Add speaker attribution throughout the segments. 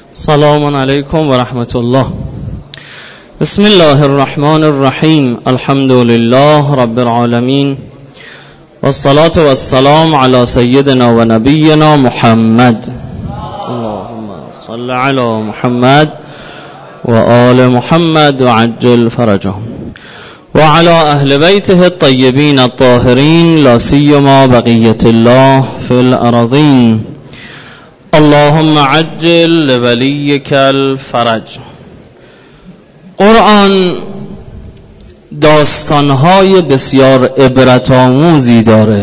Speaker 1: سلام علیکم و رحمت الله. بسم الله الرحمن الرحیم. الحمد لله رب العالمین والصلاة والسلام علی سیدنا و نبینا محمد. اللهم صل علی محمد و آل محمد و عجل فرجهم و علی اهل بیته الطیبین الطاهرین لا سیما بقیة الله فی الارضین. اللهم عجل لولیک الفرج. قرآن داستانهای بسیار عبرت‌آموزی داره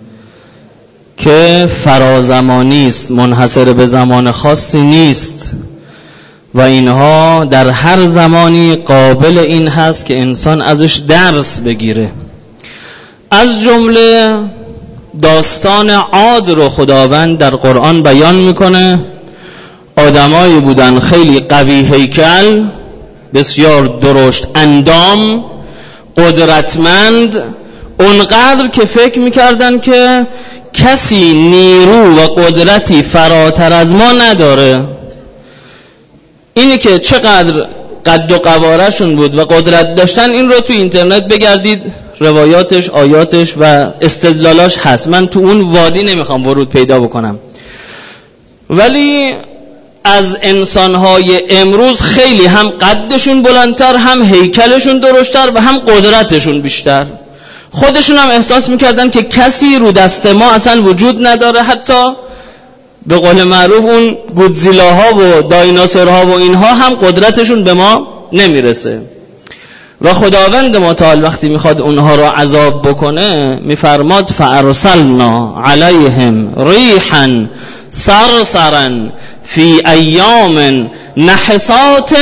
Speaker 1: که فرازمانی است، منحصر به زمان خاصی نیست و اینها در هر زمانی قابل این هست که انسان ازش درس بگیره. از جمله داستان عاد رو خداوند در قرآن بیان میکنه. آدمایی بودن خیلی قوی هیکل، بسیار درشت اندام، قدرتمند، اونقدر که فکر میکردن که کسی نیرو و قدرتی فراتر از ما نداره. اینی که چقدر قد و قوارشون بود و قدرت داشتن، این رو تو اینترنت بگردید، روایاتش، آیاتش و استدلالاش هست. من تو اون وادی نمیخوام ورود پیدا بکنم. ولی از انسانهای امروز خیلی هم قدشون بلندتر، هم هیکلشون درشتر و هم قدرتشون بیشتر. خودشون هم احساس میکردن که کسی رو دست ما اصلا وجود نداره. حتی به قول معروف اون گودزیلاها و دایناسورها و اینها هم قدرتشون به ما نمیرسه. و خداوند متعال وقتی میخواد اونها رو عذاب بکنه میفرماد فارسلنا علیهم ریحا صرصرا فی ایام نحسات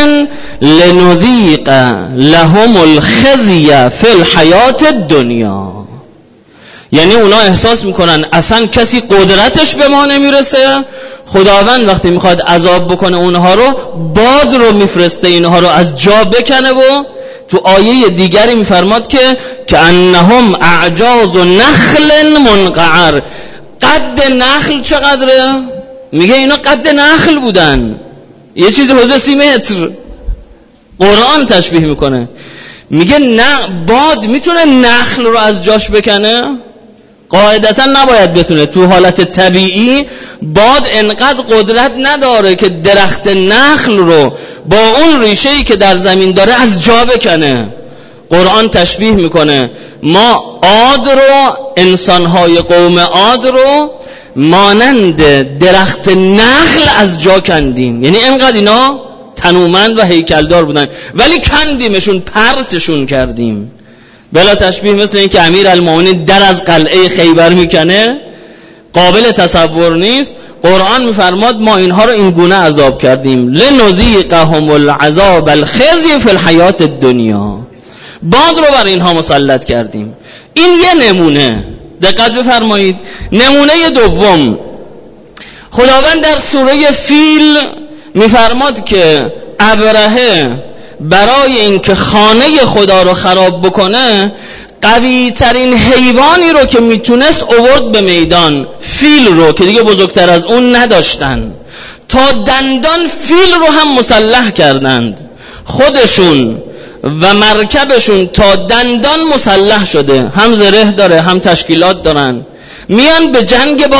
Speaker 1: لنذیق لهم الخزی فی الحیات الدنیا. یعنی اونا احساس میکنن اصلا کسی قدرتش به ما نمیرسه. خداوند وقتی میخواد عذاب بکنه اونها رو، باد رو میفرسته اینها رو از جا بکنه. و تو آیه دیگری میفرماد که کأنهم اعجاز نخل منقعر. قد نخل چقدره؟ میگه اینا قد نخل بودن، یه چیزی حدود 30 متر. قرآن تشبیه میکنه، میگه نه باد میتونه نخل رو از جاش بکنه؟ قاعدتا نباید بتونه. تو حالت طبیعی باد انقدر قدرت نداره که درخت نخل رو با اون ریشه‌ای که در زمین داره از جا بکنه. قرآن تشبیه میکنه ما عاد رو، انسانهای قوم عاد رو مانند درخت نخل از جا کندیم. یعنی انقدر اینا تنومند و هیکلدار بودن ولی کندیمشون، پرتشون کردیم. بلا تشبیه مثل این که امیرالمومنین در از قلعه خیبر میکنه، قابل تصور نیست. قرآن میفرماد ما اینها رو این گونه عذاب کردیم لنذیقهم العذاب الخزی فی الحیات الدنیا. باد رو بر اینها مسلط کردیم. این یه نمونه. دقت بفرمایید. نمونه دوم، خداوند در سوره فیل میفرماد که ابرهه برای اینکه خانه خدا رو خراب بکنه قوی ترین حیوانی رو که میتونست آورد به میدان، فیل رو که دیگه بزرگتر از اون نداشتن. تا دندان فیل رو هم مسلح کردند. خودشون و مرکبشون تا دندان مسلح شده، هم زره داره هم تشکیلات دارن. میان به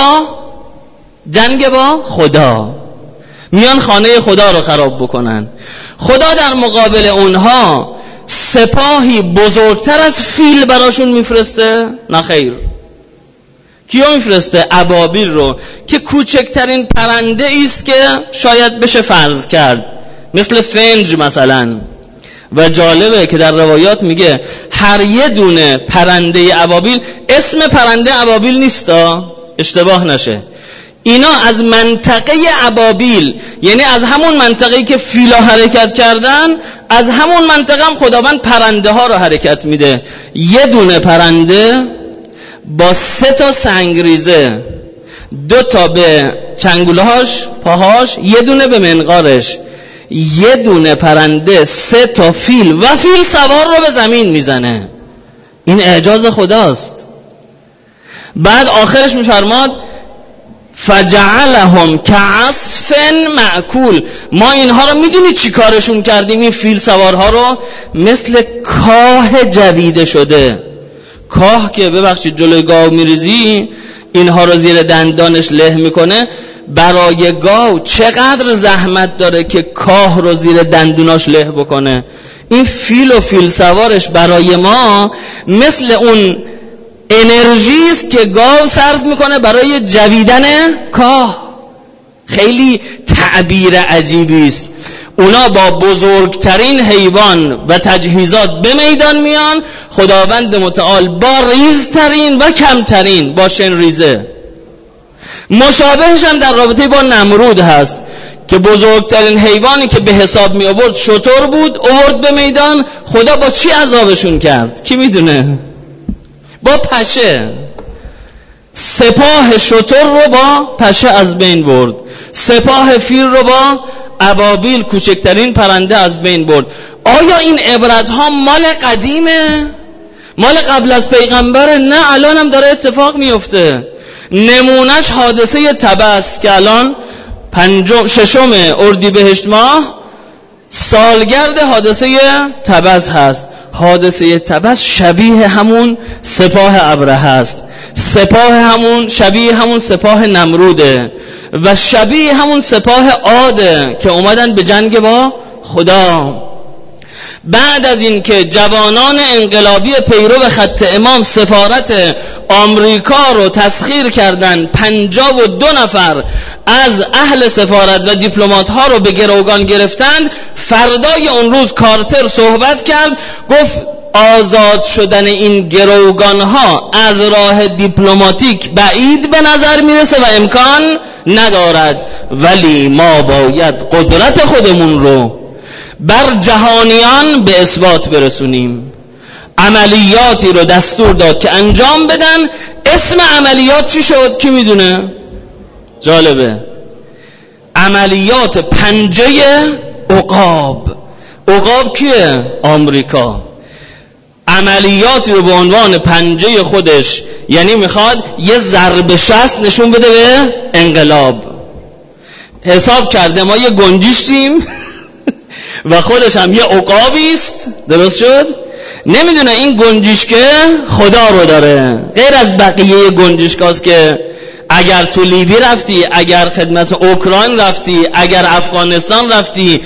Speaker 1: جنگ با خدا، میان خانه خدا رو خراب بکنن. خدا در مقابل اونها سپاهی بزرگتر از فیل براشون میفرسته؟ نه خیر. کیو میفرسته؟ ابابیل رو که کوچکترین پرنده است که شاید بشه فرض کرد، مثل فنج مثلا. و جالبه که در روایات میگه هر یه دونه پرنده ابابیل اسم پرنده ابابیل نیستا، اشتباه نشه. اینا از منطقه ابابیل، یعنی از همون منطقه‌ای که فیلا حرکت کردن، از همون منطقه هم خداوند پرنده ها رو حرکت میده. یه دونه پرنده با 3 تا سنگریزه، 2 تا به چنگولهاش پاهاش، یه دونه به منقارش، یه دونه پرنده 3 تا فیل و فیل سوار رو به زمین میزنه. این اعجاز خداست. بعد آخرش میفرماد فجعلهم كعصف مأکول. ما اینها رو میدونی چی کارشون کردیم؟ این فیل سوارها رو مثل کاه جویده شده. کاه که ببخشید جلوی گاو میریزی اینها رو زیر دندانش له میکنه، برای گاو چقدر زحمت داره که کاه رو زیر دندوناش له بکنه. این فیل و فیل سوارش برای ما مثل اون انرژی است که گاو صرف میکنه برای جویدن کاه. خیلی تعبیر عجیبی است. اونا با بزرگترین حیوان و تجهیزات به میدان میان، خداوند متعال با ریزترین و کمترین، با شنریزه. مشابهش هم در رابطه با نمرود هست که بزرگترین حیوانی که به حساب می آورد شتر بود، آورد به میدان. خدا با چی عذابشون کرد؟ کی میدونه؟ با پشه. سپاه شتر رو با پشه از بین برد، سپاه فیل رو با ابابیل کوچکترین پرنده از بین برد. آیا این عبرت ها مال قدیمه؟ مال قبل از پیغمبره؟ نه، الان هم داره اتفاق میفته. نمونش حادثه تبس که الان 6 اردیبهشت ماه سالگرد حادثه تبس هست. حادثه تبس شبیه همون سپاه ابرهه است، شبیه همون سپاه نمروده و شبیه همون سپاه عاده که اومدن به جنگ با خدا. بعد از این که جوانان انقلابی پیرو خط امام سفارت آمریکا رو تسخیر کردن، 52 نفر از اهل سفارت و دیپلمات ها رو به گروگان گرفتن، فردای اون روز کارتر صحبت کرد، گفت آزاد شدن این گروگان ها از راه دیپلماتیک بعید به نظر میرسه و امکان ندارد، ولی ما باید قدرت خودمون رو بر جهانیان به اثبات برسونیم. عملیاتی رو دستور داد که انجام بدن. اسم عملیات چی شد؟ کی میدونه؟ جالبه. عملیات پنجه عقاب. عقاب کیه؟ آمریکا. عملیاتی رو به عنوان پنجه خودش، یعنی میخواد یه ضرب شست نشون بده به انقلاب. حساب کرده ما یه گنجشتیم و خودش هم یه عقابی است. درست شد؟ نمیدونه این گنجشکه خدا رو داره، غیر از بقیه گنجشکاست که اگر تو لیبی رفتی، اگر خدمت اوکراین رفتی، اگر افغانستان رفتی،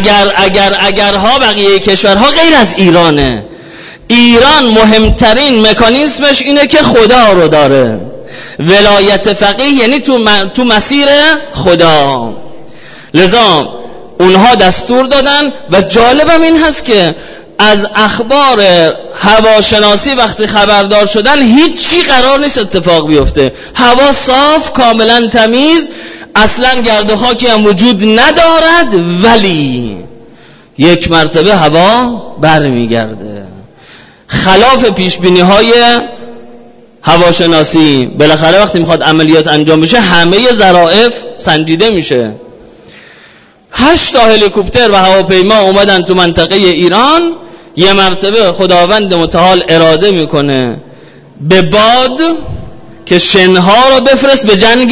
Speaker 1: اگرها بقیه کشورها غیر از ایرانه. ایران مهمترین مکانیزمش اینه که خدا رو داره. ولایت فقیه یعنی تو مسیر خدا. لذا اونها دستور دادن و جالبم این هست که از اخبار هواشناسی وقتی خبردار شدن هیچی قرار نیست اتفاق بیفته. هوا صاف، کاملا تمیز، اصلا گرد و خاکی هم وجود ندارد، ولی یک مرتبه هوا برمیگرده. خلاف پیشبینی های هواشناسی، بالاخره وقتی میخواد عملیات انجام بشه همه ظرافت سنجیده میشه. 8 تا هلیکوپتر و هواپیما اومدن تو منطقه ایران. یه مرتبه خداوند متعال اراده میکنه به باد که شنها رو بفرست به جنگ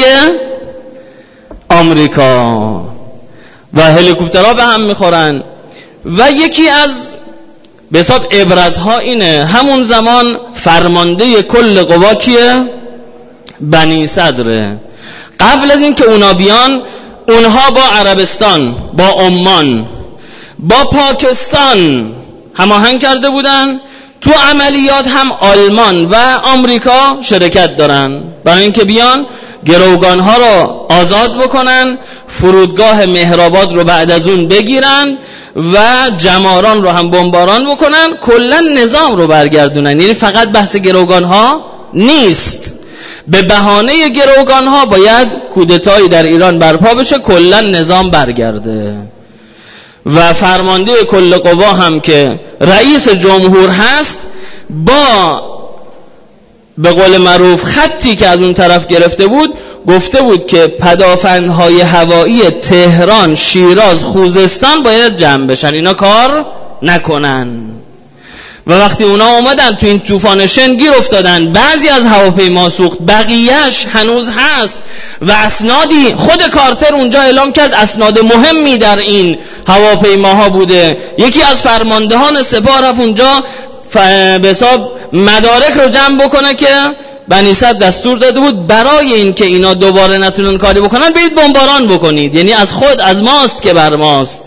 Speaker 1: آمریکا و هلیکوپترها به هم میخورن. و یکی از به حساب عبرتها اینه، همون زمان فرمانده کل قوا کیه؟ بنی صدره. قبل از این که اونا بیان، اونها با عربستان، با عمان، با پاکستان هماهنگ کرده بودن. تو عملیات هم آلمان و آمریکا شرکت دارن برای اینکه بیان گروگانها رو آزاد بکنن، فرودگاه مهرآباد رو بعد از اون بگیرن و جماران رو هم بمباران بکنن، کلا نظام رو برگردونن. یعنی فقط بحث گروگانها نیست، به بهانه گروگانها باید کودتایی در ایران برپا بشه، کلا نظام برگرده. و فرمانده کل قوا هم که رئیس جمهور هست، با به قول معروف خطی که از اون طرف گرفته بود، گفته بود که پدافندهای هوایی تهران، شیراز، خوزستان باید جمع بشن، اینا کار نکنن. و وقتی اونا اومدن تو این طوفان شن گیر افتادن، بعضی از هواپیما سوخت، بقیهش هنوز هست و اسنادی خود کارتر اونجا اعلام کرد اسناد مهمی در این هواپیماها بوده. یکی از فرماندهان سپاه رفت اونجا به حساب مدارک رو جمع بکنه که بنی صدر دستور داده بود برای این که اینا دوباره نتونن کاری بکنن برید بمباران بکنید، یعنی از خود از ماست که بر ماست.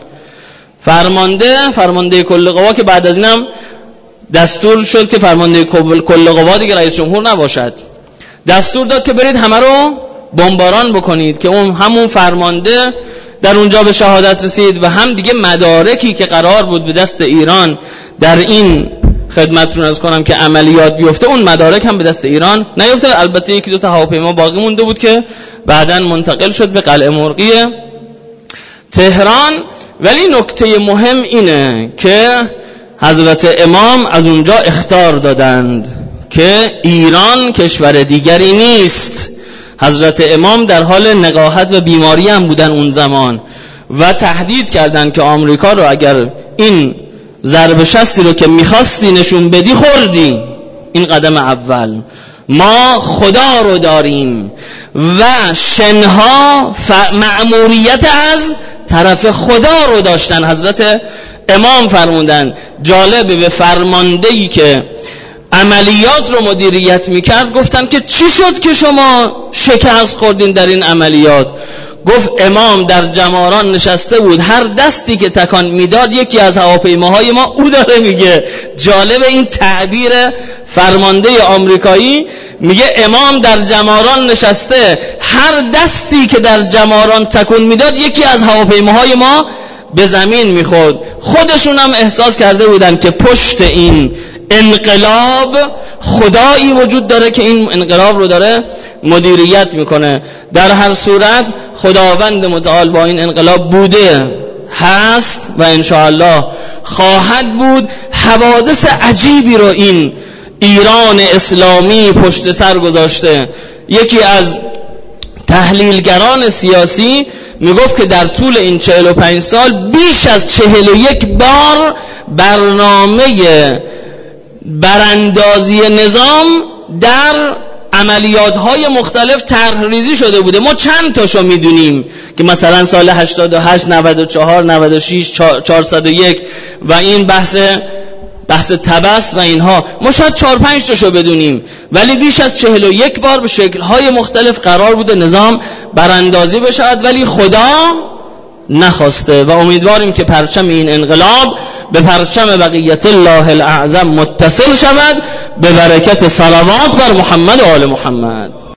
Speaker 1: فرمانده کل قوا که بعد از اینم دستور شد که فرمانده کل قوا دیگه رئیس جمهور نباشد، دستور داد که برید همه رو بمباران بکنید، که اون همون فرمانده در اونجا به شهادت رسید و هم دیگه مدارکی که قرار بود به دست ایران در این خدمتتون از کنم که عملیات بیفته، اون مدارک هم به دست ایران نیفته. البته یکی دو تا هواپیما باقی مونده بود که بعداً منتقل شد به قلعه مرغی تهران. ولی نکته مهم اینه که حضرت امام از اونجا اخطار دادند که ایران کشور دیگری نیست. حضرت امام در حال نقاهت و بیماری هم بودن اون زمان و تهدید کردند که آمریکا رو اگر این ضرب شستی رو که میخواستی نشون بدی خوردی. این قدم اول. ما خدا رو داریم و شنها مأموریت از طرف خدا رو داشتن. حضرت امام فرمودن، جالبه به فرماندهی که عملیات رو مدیریت میکرد گفتن که چی شد که شما شکست خوردین در این عملیات؟ گفت امام در جماران نشسته بود، هر دستی که تکان میداد یکی از هواپیماهای ما او داره میگه. جالب این تعبیر فرمانده آمریکایی، میگه امام در جماران نشسته، هر دستی که در جماران تکون میداد یکی از هواپیماهای ما به زمین میخورد. خودشون هم احساس کرده بودن که پشت این انقلاب خدایی وجود داره که این انقلاب رو داره مدیریت میکنه. در هر صورت خداوند متعال با این انقلاب بوده، هست و انشاءالله خواهد بود. حوادث عجیبی رو این ایران اسلامی پشت سر گذاشته. یکی از تحلیلگران سیاسی میگفت که در طول این 45 سال بیش از 41 بار برنامه براندازی نظام در عملیات‌های مختلف طرح‌ریزی شده بوده. ما چند تاشو میدونیم که مثلا سال 88 94 96 401 و این بحث تبس و اینها، ما شاید 4-5 تاشو بدونیم، ولی بیش از 41 بار به شکل‌های مختلف قرار بوده نظام براندازی بشود، ولی خدا نخواسته و امیدواریم که پرچم این انقلاب به پرچم بقیت الله الاعظم متصل شود به برکت صلوات بر محمد و آل محمد.